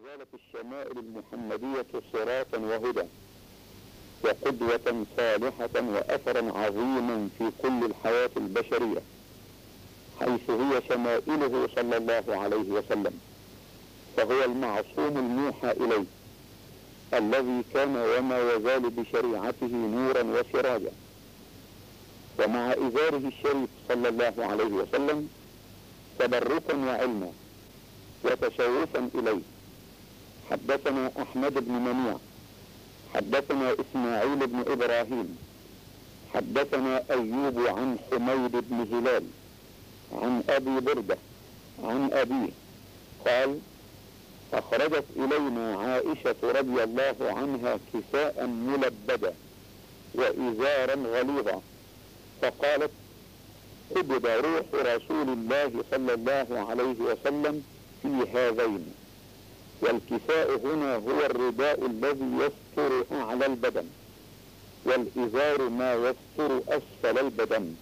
زالت الشمائل المحمدية صراطا وهدى وقدوة صالحة وأثرا عظيما في كل الحياة البشرية، حيث هي شمائله صلى الله عليه وسلم، فهو المعصوم الموحى إليه الذي كان وما يزال بشريعته نورا وسراجا. ومع إزاره الشريف صلى الله عليه وسلم تبركا وعلما وتشوفا إليه، حدثنا أحمد بن منيع، حدثنا إسماعيل بن إبراهيم، حدثنا أيوب عن حميد بن هلال عن أبي بردة عن أبيه قال: أخرجت إلينا عائشة رضي الله عنها كساء ملبدا وإزارا غليظا، فقالت: قبض روح رسول الله صلى الله عليه وسلم في هذين. والكساء هنا هو الرداء الذي يستر أعلى البدن، والإزار ما يستر أسفل البدن.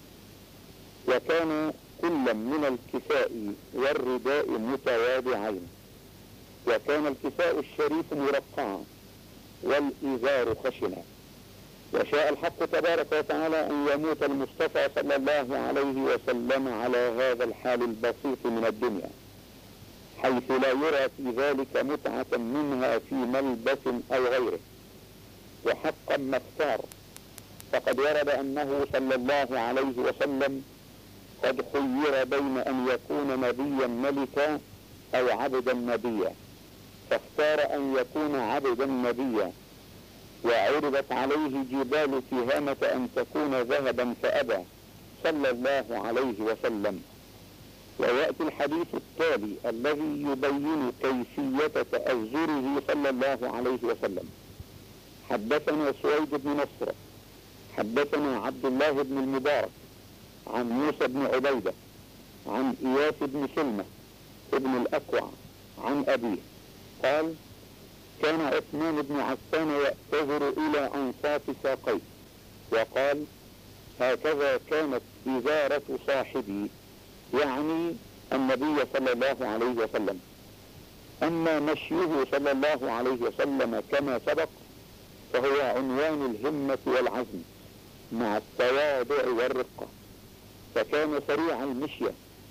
وكان كل من الكساء والرداء متوابعين، وكان الكساء الشريف مرقعا والإزار خشنا. وشاء الحق تبارك وتعالى أن يموت المصطفى صلى الله عليه وسلم على هذا الحال البسيط من الدنيا، حيث لا يرى في ذلك متعة منها في ملبس أو غيره. وحقا ما اختار، فقد ورد أنه صلى الله عليه وسلم قد خير بين أن يكون نبيا ملكا أو عبدا نبيا، فاختار أن يكون عبدا نبيا. وعرضت عليه جبال تهامة أن تكون ذهبا فأبى صلى الله عليه وسلم. ويأتي الحديث التالي الذي يبين كيفية تأزره صلى الله عليه وسلم. حدثنا سويد بن نصر، حدثنا عبد الله بن المبارك عن موسى بن عبيدة عن إياس بن سلمة ابن الأكوع عن أبيه قال: كان عثمان بن عفان يأتذر إلى أنصاف ساقيه، وقال: هكذا كانت إزارة صاحبي، يعني النبي صلى الله عليه وسلم. أما مشيه صلى الله عليه وسلم كما سبق فهو عنوان الهمة والعزم مع التواضع والرقة، فكان سريع المشية،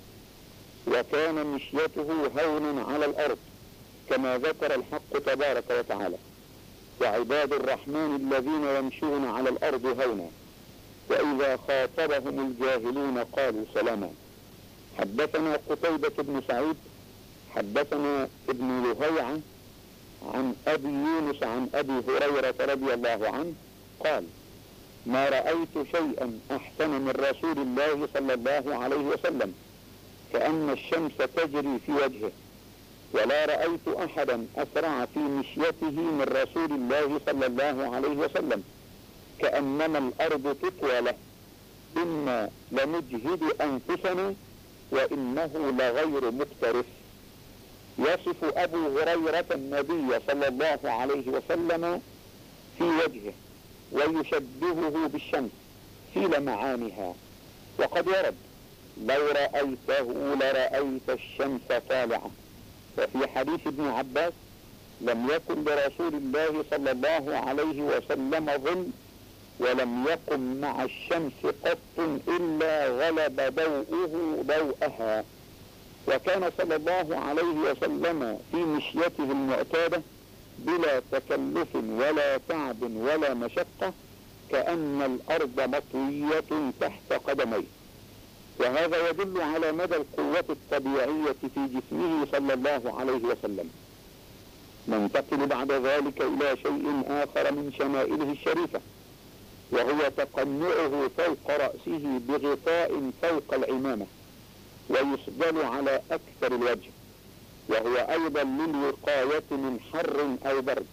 وكان مشيته هونا على الأرض كما ذكر الحق تبارك وتعالى: وعباد الرحمن الذين يمشون على الأرض هونا وإذا خاطبهم الجاهلون قالوا سلاما. حدثنا قتيبة بن سعيد، حدثنا ابن لهيعة عن أبي يونس عن أبي هريرة رضي الله عنه قال: ما رأيت شيئا أحسن من رسول الله صلى الله عليه وسلم، كأن الشمس تجري في وجهه، ولا رأيت أحدا أسرع في مشيته من رسول الله صلى الله عليه وسلم، كأنما الأرض تطوى له. إنا لنجهد أنفسنا وإنه لغير مقترف. يصف أبو هريرة النبي صلى الله عليه وسلم في وجهه ويشبهه بالشمس في لمعانها. وقد ورد: لو رأيته لرأيت الشمس طالعة. وفي حديث ابن عباس: لم يكن لرسول الله صلى الله عليه وسلم ظل، ولم يقم مع الشمس قط إلا غلب ضوءه ضوءها. وكان صلى الله عليه وسلم في مشيته المعتادة بلا تكلف ولا تعب ولا مشقة، كأن الأرض مطوية تحت قدميه. وهذا يدل على مدى القوة الطبيعية في جسمه صلى الله عليه وسلم. ننتقل بعد ذلك إلى شيء آخر من شمائله الشريفة، وهو تقنعه فوق رأسه بغطاء فوق العمامة ويسدل على أكثر الوجه، وهو أيضا للوقاية من حر أو برد.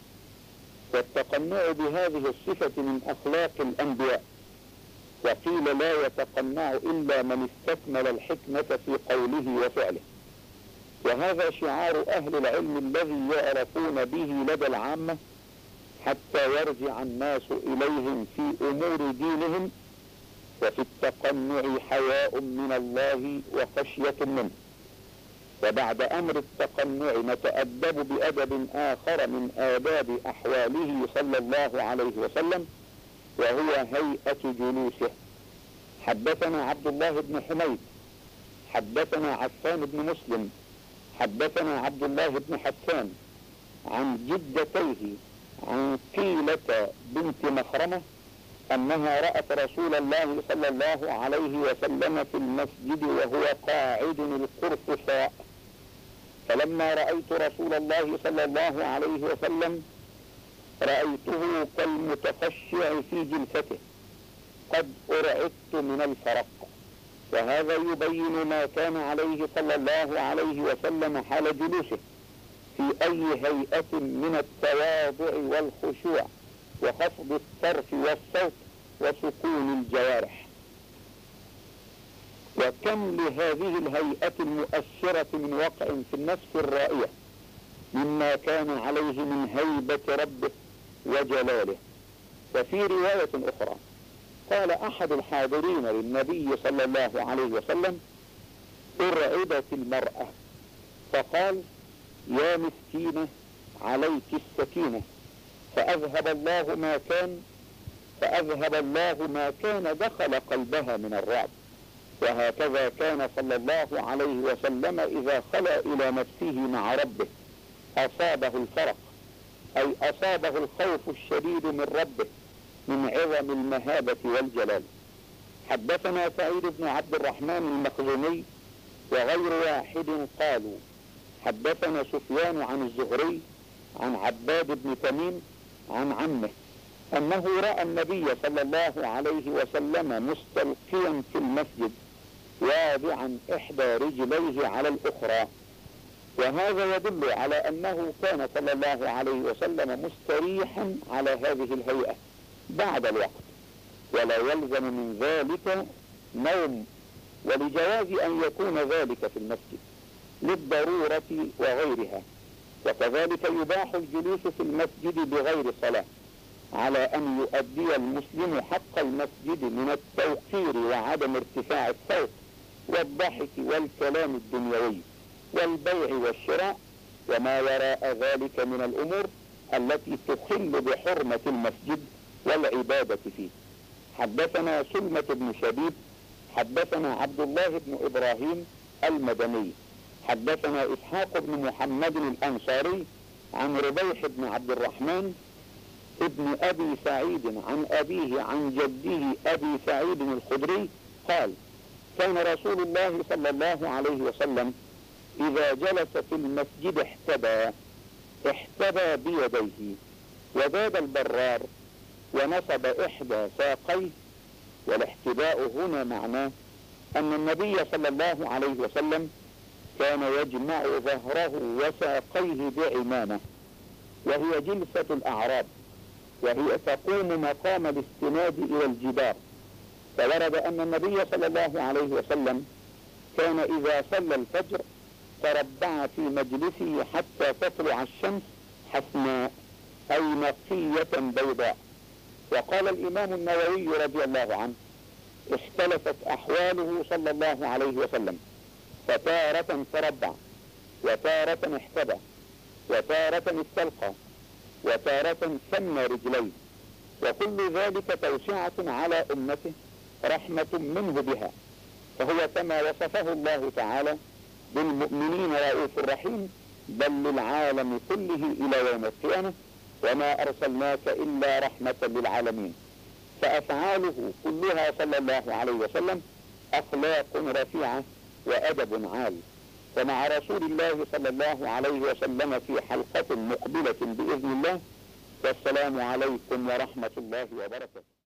والتقنع بهذه الصفة من أخلاق الأنبياء، وقيل لا يتقنع إلا من استكمل الحكمة في قوله وفعله. وهذا شعار أهل العلم الذي يعرفون به لدى العامة، حتى يرجع الناس إليهم في أمور دينهم. وفي التقنع حياء من الله وخشية منه. وبعد أمر التقنع نتأدب بأدب آخر من آداب أحواله صلى الله عليه وسلم، وهو هيئة جلوسه. حدثنا عبد الله بن حميد حدثنا عفان بن مسلم حدثنا عبد الله بن حسان عن جدتيه عن قيلة بنت مخرمة أنها رأت رسول الله صلى الله عليه وسلم في المسجد وهو قاعد القرفصاء، فلما رأيت رسول الله صلى الله عليه وسلم رأيته كالمتخشع في جلسته قد أرعدت من الفرق. وهذا يبين ما كان عليه صلى الله عليه وسلم حال جلوسه في أي هيئة من التواضع والخشوع وخفض الطرف والصوت وسكون الجوارح. وكم لهذه الهيئة المؤثرة من وقع في النفس الرائية مما كان عليه من هيبة ربه وجلاله. وفي رواية أخرى قال أحد الحاضرين للنبي صلى الله عليه وسلم: أرعبت المرأة، فقال: يا مسكينة عليك السكينة، فأذهب الله ما كان دخل قلبها من الرعب. وهكذا كان صلى الله عليه وسلم إذا خلى إلى نفسه مع ربه أصابه الفرق، أي أصابه الخوف الشديد من ربه من عظم المهابة والجلال. حدثنا سعيد بن عبد الرحمن المخزومي وغير واحد قالوا حدثنا سفيان عن الزهري عن عباد بن تميم عن عمه أنه رأى النبي صلى الله عليه وسلم مستلقيا في المسجد واضعا إحدى رجليه على الأخرى. وهذا يدل على أنه كان صلى الله عليه وسلم مستريحا على هذه الهيئة بعد الوقت، ولا يلزم من ذلك نوم، ولجواز أن يكون ذلك في المسجد للضرورة وغيرها. وكذلك يباح الجلوس في المسجد بغير صلاة، على أن يؤدي المسلم حق المسجد من التوقير وعدم ارتفاع الصوت والضحك والكلام الدنيوي والبيع والشراء وما وراء ذلك من الأمور التي تخل بحرمة المسجد والعبادة فيه. حدثنا سلمة بن شبيب حدثنا عبد الله بن إبراهيم المدني حدثنا إسحاق بن محمد الأنصاري عن ربيح بن عبد الرحمن ابن أبي سعيد عن أبيه عن جده أبي سعيد الخدري قال: كان رسول الله صلى الله عليه وسلم إذا جلس في المسجد احتبى بيديه وزاد البرار ونصب إحدى ساقيه. والاحتباء هنا معناه أن النبي صلى الله عليه وسلم كان يجمع ظهره وساقيه بعمامة، وهي جلسة الأعراب، وهي تقوم مقام الاستناد إلى الجدار. فورد أن النبي صلى الله عليه وسلم كان إذا صلى الفجر تربع في مجلسه حتى تطلع الشمس حسناء، أي نقية بيضاء. وقال الإمام النووي رضي الله عنه: اختلفت أحواله صلى الله عليه وسلم، فتارة تربع، وتارة احتبى، وتارة استلقى، وتارة سمى رجليه، وكل ذلك توسعة على أمته رحمة منه بها، فهو كما وصفه الله تعالى بالمؤمنين رؤوف رحيم، بل للعالم كله إلى يوم القيامة، وما أرسلناك إلا رحمة للعالمين. فأفعاله كلها صلى الله عليه وسلم أخلاق رفيعة وأدب عال. ومع رسول الله صلى الله عليه وسلم في حلقة مقبلة بإذن الله، والسلام عليكم ورحمة الله وبركاته.